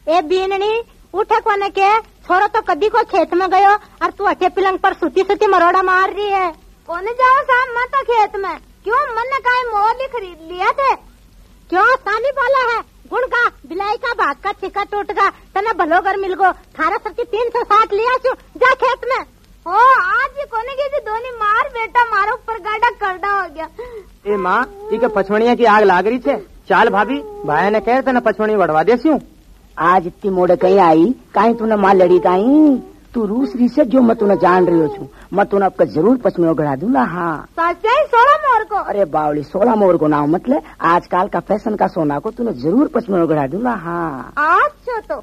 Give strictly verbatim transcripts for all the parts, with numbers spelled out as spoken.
ए बीननी उठे कोने के छोरो तो कदी को खेत में गयो और तू अठे पिलंग पर सुती सुती मरोड़ा मार रही है। कोने जाओ शाम मैं तो खेत में। क्यों मन ने काहे मोली खरीद लिया थे? क्यों सानी बोला है गुण का बिलाई का भाग का छिका टूट का तना भलो घर मिल गो थारा सबकी तीन सौ साठ लिया छू जा खेत में। ओ आज भी कोने की थी दोनी मार बेटा मारो ऊपर गाड़ा करड़ा हो गया। ए माँ ठीक पछवणिया की आग लाग रही छे चाल भाभी भाई ने कह तना पछवणी बढ़वा देसी। आज इतनी मोड़े कहीं आई कहीं तूने माँ लड़ी ताई तू रूस री से जो मैं तूने जान रही हो छू मैं तूने आपका जरूर पचमें गढ़ा दूंगा। हाँ सच है सोलह मोर को? अरे बावली सोलह मोर को नाम मतलब आजकल का फैशन का सोना को तूने जरूर पचमें गढ़ा दूंगा। हाँ अच्छा तो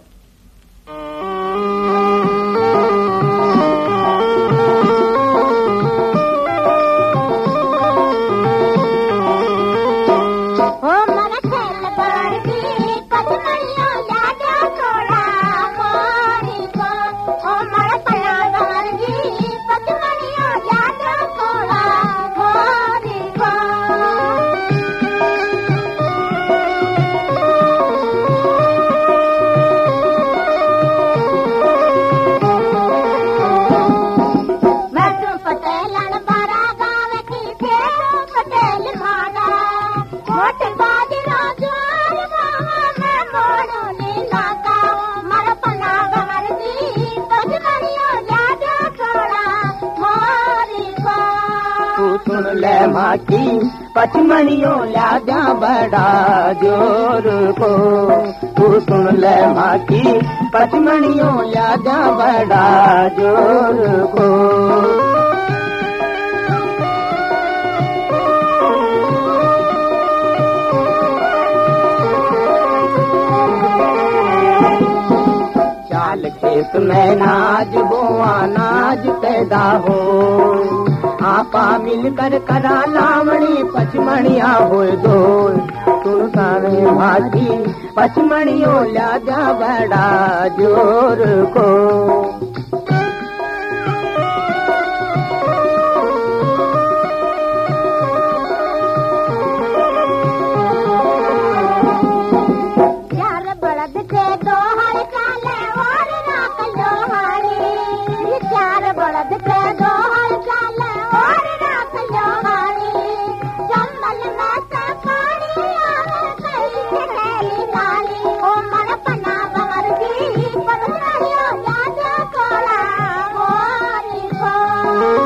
सुन ले माँ की पचमणियों लाजा बड़ा जोर को तू सुन ले माँ की पचमणियों लाजा बड़ा जोर को। चाल खेत में नाज बोआ नाज पैदा हो आपा मिलकर करा लावणी पचमणिया हो दो सुन सारे भाती पचमणियों लाजा बड़ा जोर को। चार बड़द थे दो हर काले और राख लो हारी चार बड़द थे दो हर काले और राख लो हारी जंगल में से पानी आवे कई खेली गाली ओ मन पना बमर की पदरियो जाजा कोला मोरी को।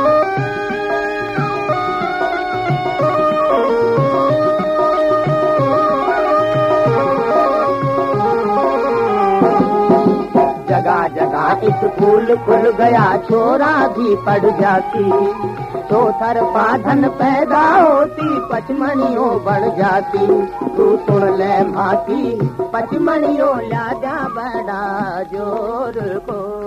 जगह जगह स्कूल खुल गया छोरा भी पढ़ जाती तो थर पाधन पैदा होती पचमणियों बढ़ जाती तू सुन ले माती पचमणियों लाजा बड़ा जोर को।